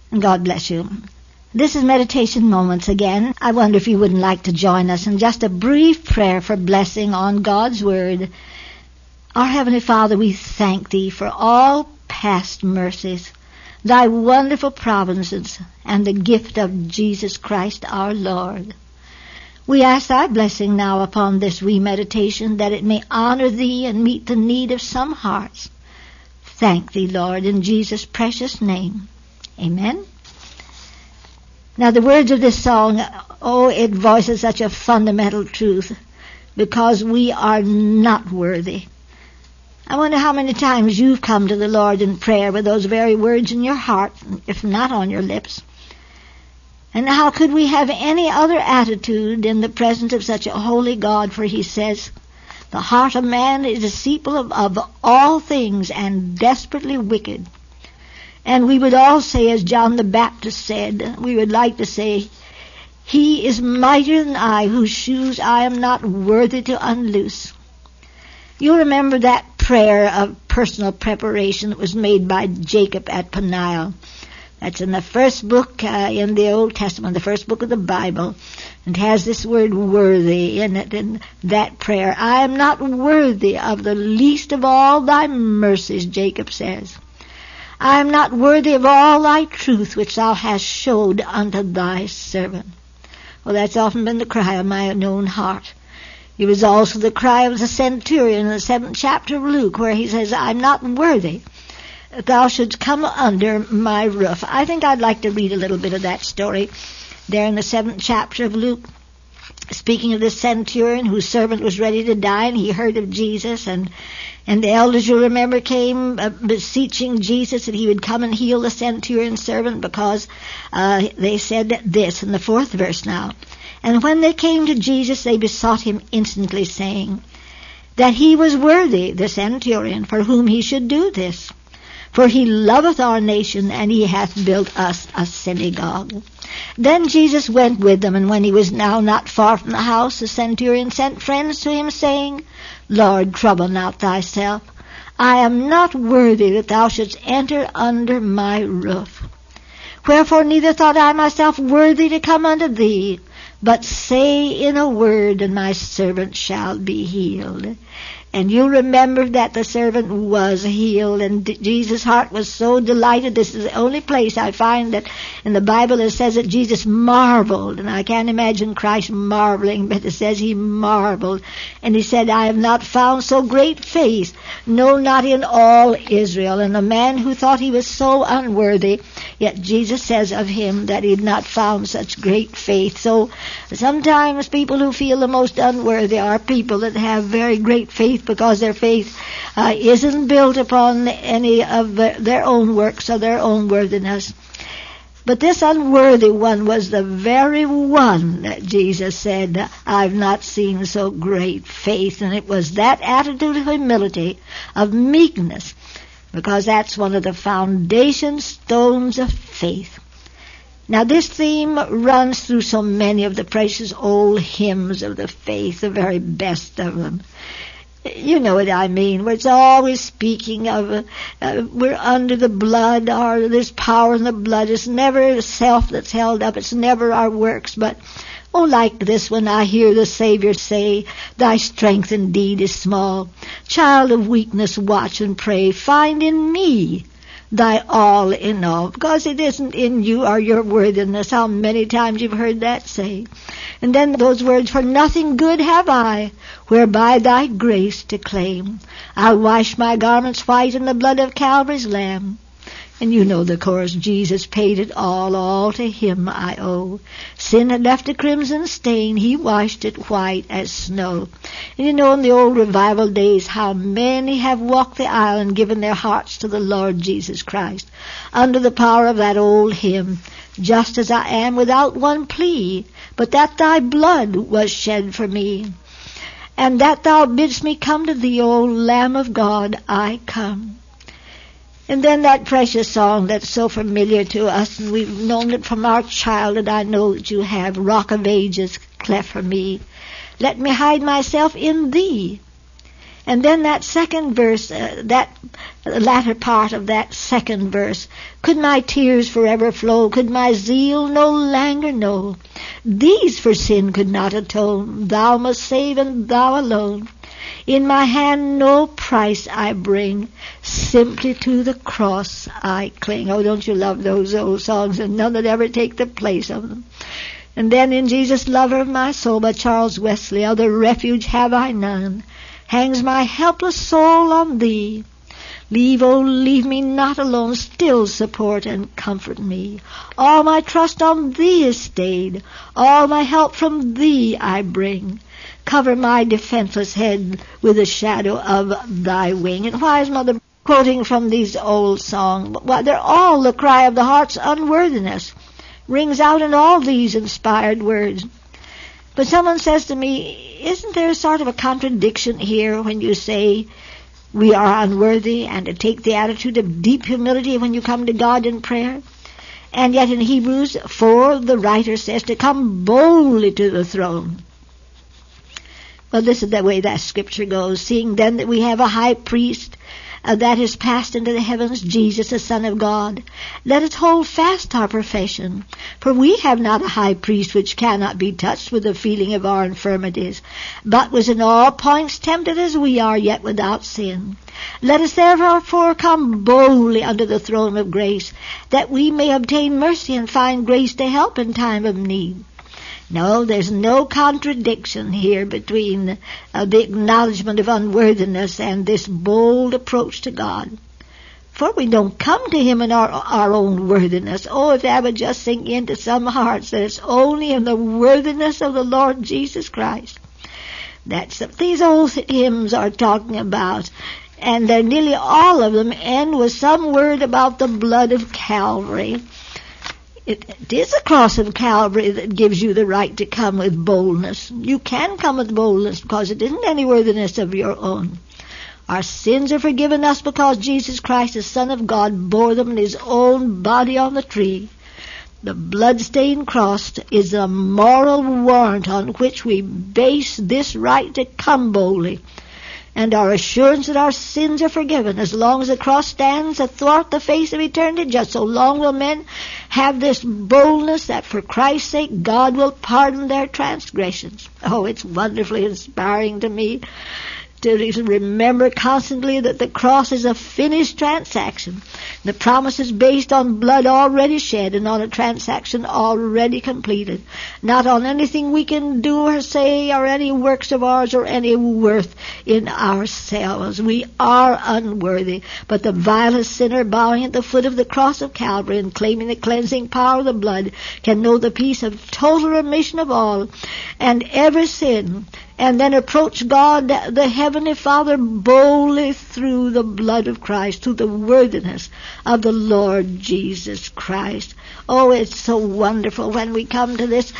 God bless you. This is Meditation Moments again. I wonder if you wouldn't like to join us in just a brief prayer for blessing on God's Word. Our Heavenly Father, we thank Thee for all past mercies, Thy wonderful providences, and the gift of Jesus Christ our Lord. We ask Thy blessing now upon this wee meditation, that it may honor Thee and meet the need of some hearts. Thank Thee, Lord, in Jesus' precious name. Amen. Now the words of this song, it voices such a fundamental truth, because we are not worthy. I wonder how many times you've come to the Lord in prayer with those very words in your heart, if not on your lips. And how could we have any other attitude in the presence of such a holy God? For He says, the heart of man is deceitful of all things and desperately wicked. And we would all say, as John the Baptist said, we would like to say, He is mightier than I, whose shoes I am not worthy to unloose. You remember that prayer of personal preparation that was made by Jacob at Peniel. That's in the first book in the Old Testament, the first book of the Bible. And has this word worthy in it, in that prayer. I am not worthy of the least of all thy mercies, Jacob says. I am not worthy of all thy truth which thou hast showed unto thy servant. Well, that's often been the cry of my own heart. It was also the cry of the centurion in the 7th chapter of Luke, where he says, I'm not worthy that thou shouldst come under my roof. I think I'd like to read a little bit of that story there in the 7th chapter of Luke. Speaking of this centurion whose servant was ready to die, and he heard of Jesus, and the elders, you remember, came beseeching Jesus that he would come and heal the centurion's servant, because they said this in the 4th verse now. And when they came to Jesus, they besought him instantly, saying that he was worthy, the centurion, for whom he should do this. For he loveth our nation, and he hath built us a synagogue. Then Jesus went with them, and when he was now not far from the house, the centurion sent friends to him, saying, Lord, trouble not thyself. I am not worthy that thou shouldst enter under my roof. Wherefore neither thought I myself worthy to come unto thee, but say in a word, and my servant shall be healed. And you remember that the servant was healed, and Jesus' heart was so delighted. This is the only place I find that in the Bible it says that Jesus marveled, and I can't imagine Christ marveling, but it says he marveled. And he said, I have not found so great faith, no, not in all Israel. And the man who thought he was so unworthy, yet Jesus says of him that he had not found such great faith. So sometimes people who feel the most unworthy are people that have very great faith, because their faith isn't built upon any of their own works or their own worthiness. But this unworthy one was the very one that Jesus said, I've not seen so great faith. And it was that attitude of humility, of meekness, because that's one of the foundation stones of faith. Now this theme runs through so many of the precious old hymns of the faith, the very best of them. You know what I mean, where it's always speaking of we're under the blood, or there's power in the blood. It's never self that's held up. It's never our works. But, like this, when I hear the Savior say, thy strength indeed is small. Child of weakness, watch and pray. Find in me thy all in all. Because it isn't in you or your worthiness. How many times you've heard that say. And then those words, for nothing good have I, whereby thy grace to claim. I'll wash my garments white in the blood of Calvary's Lamb. And you know the chorus, Jesus paid it all to him I owe. Sin had left a crimson stain, he washed it white as snow. And you know in the old revival days how many have walked the aisle and given their hearts to the Lord Jesus Christ, under the power of that old hymn, just as I am without one plea, but that thy blood was shed for me, and that thou bidst me come to thee, O Lamb of God, I come. And then that precious song that's so familiar to us, and we've known it from our childhood, I know that you have, Rock of Ages, cleft for me. Let me hide myself in thee. And then that second verse, that latter part of that second verse, could my tears forever flow, could my zeal no languor know, these for sin could not atone, thou must save and thou alone. In my hand no price I bring, simply to the cross I cling. Oh, don't you love those old songs, and none that ever take the place of them. And then in Jesus, lover of my soul, by Charles Wesley, other refuge have I none, hangs my helpless soul on thee. Leave, oh, leave me not alone, still support and comfort me. All my trust on thee is stayed, all my help from thee I bring. Cover my defenseless head with the shadow of thy wing. And why is Mother quoting from these old songs? Why, they're all the cry of the heart's unworthiness. Rings out in all these inspired words. But someone says to me, isn't there sort of a contradiction here when you say we are unworthy and to take the attitude of deep humility when you come to God in prayer? And yet in Hebrews 4, the writer says to come boldly to the throne. Well, this is the way that scripture goes. Seeing then that we have a high priest that is passed into the heavens, Jesus, the Son of God, let us hold fast our profession. For we have not a high priest which cannot be touched with the feeling of our infirmities, but was in all points tempted as we are, yet without sin. Let us therefore come boldly unto the throne of grace, that we may obtain mercy and find grace to help in time of need. No, there's no contradiction here between the acknowledgement of unworthiness and this bold approach to God. For we don't come to Him in our own worthiness. Oh, if that would just sink into some hearts that it's only in the worthiness of the Lord Jesus Christ. That's what these old hymns are talking about. And they're nearly all of them end with some word about the blood of Calvary. It is the cross of Calvary that gives you the right to come with boldness. You can come with boldness because it isn't any worthiness of your own. Our sins are forgiven us because Jesus Christ, the Son of God, bore them in His own body on the tree. The blood-stained cross is the moral warrant on which we base this right to come boldly, and our assurance that our sins are forgiven. As long as the cross stands athwart the face of eternity, just so long will men have this boldness that for Christ's sake God will pardon their transgressions. Oh, it's wonderfully inspiring to me to remember constantly that the cross is a finished transaction. The promise is based on blood already shed and on a transaction already completed, not on anything we can do or say or any works of ours or any worth in ourselves. We are unworthy, but the vilest sinner bowing at the foot of the cross of Calvary and claiming the cleansing power of the blood can know the peace of total remission of all and every sin, and then approach God, the Heavenly Father, boldly through the blood of Christ, through the worthiness of the Lord Jesus Christ. Oh, it's so wonderful when we come to this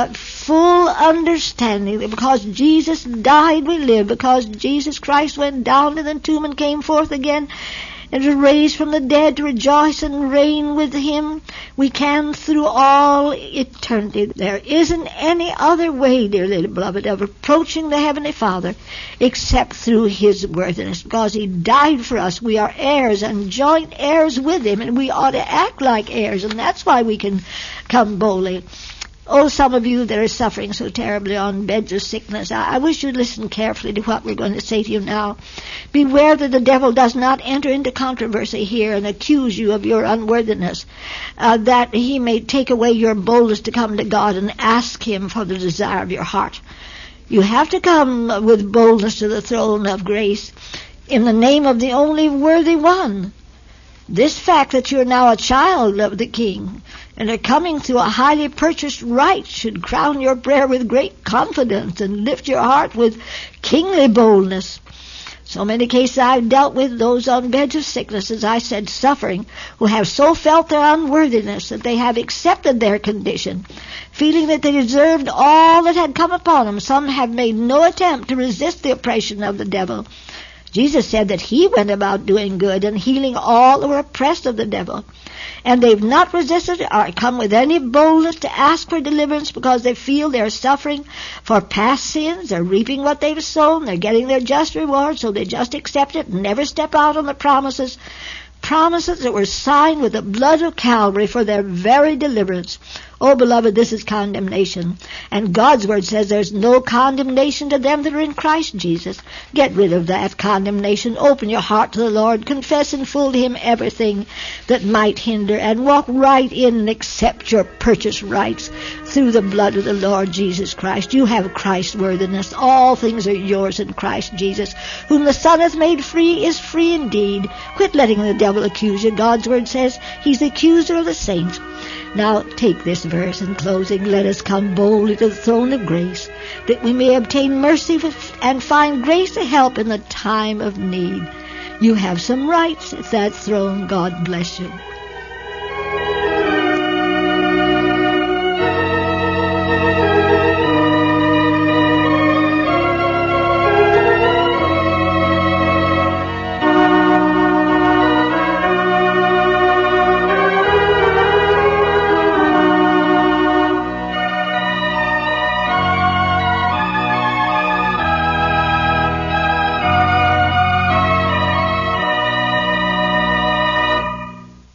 full understanding that because Jesus died, we live. Because Jesus Christ went down to the tomb and came forth again and was raised from the dead to rejoice and reign with Him, we can through all eternity. There isn't any other way, dear little beloved, of approaching the Heavenly Father except through His worthiness. Because He died for us, we are heirs and joint heirs with Him, and we ought to act like heirs, and that's why we can come boldly. Oh, some of you that are suffering so terribly on beds of sickness, I wish you'd listen carefully to what we're going to say to you now. Beware that the devil does not enter into controversy here and accuse you of your unworthiness, that he may take away your boldness to come to God and ask Him for the desire of your heart. You have to come with boldness to the throne of grace in the name of the only worthy one. This fact that you're now a child of the King and are coming through a highly purchased right should crown your prayer with great confidence and lift your heart with kingly boldness. So many cases I've dealt with, those on beds of sickness, as I said, suffering, who have so felt their unworthiness that they have accepted their condition, feeling that they deserved all that had come upon them. Some have made no attempt to resist the oppression of the devil. Jesus said that he went about doing good and healing all who were oppressed of the devil. And they've not resisted or come with any boldness to ask for deliverance because they feel they're suffering for past sins. They're reaping what they've sown. They're getting their just reward, so they just accept it and never step out on the promises that were signed with the blood of Calvary for their very deliverance. Oh, beloved, this is condemnation. And God's word says there's no condemnation to them that are in Christ Jesus. Get rid of that condemnation. Open your heart to the Lord. Confess in full to Him everything that might hinder, and walk right in and accept your purchase rights through the blood of the Lord Jesus Christ. You have Christ's worthiness. All things are yours in Christ Jesus. Whom the Son hath made free is free indeed. Quit letting the devil accuse you. God's word says he's the accuser of the saints. Now take this verse in closing. Let us come boldly to the throne of grace, that we may obtain mercy and find grace to help in the time of need. You have some rights at that throne. God bless you.